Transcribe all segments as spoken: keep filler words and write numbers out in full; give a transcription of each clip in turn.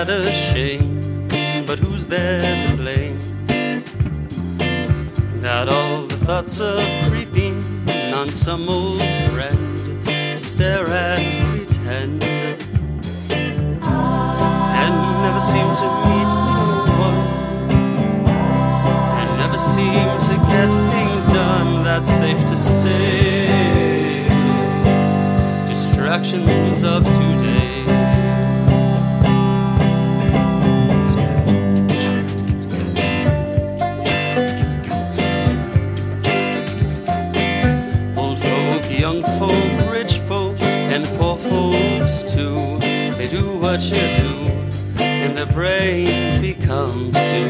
that a shame? But who's there to blame? Got all the thoughts of creeping on some old friend to stare at, pretend, and never seem to meet no one, and never seem to get things done. That's safe to say. Distractions of today. Young folk, rich folk, and poor folks too. They do what you do, and their brains become stew.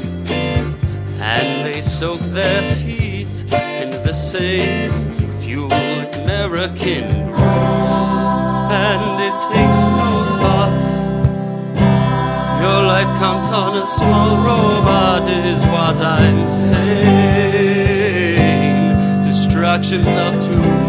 And they soak their feet in the same fuel. It's American brew, and it takes no thought. Your life counts on a small robot, is what I'm saying. Distractions of today.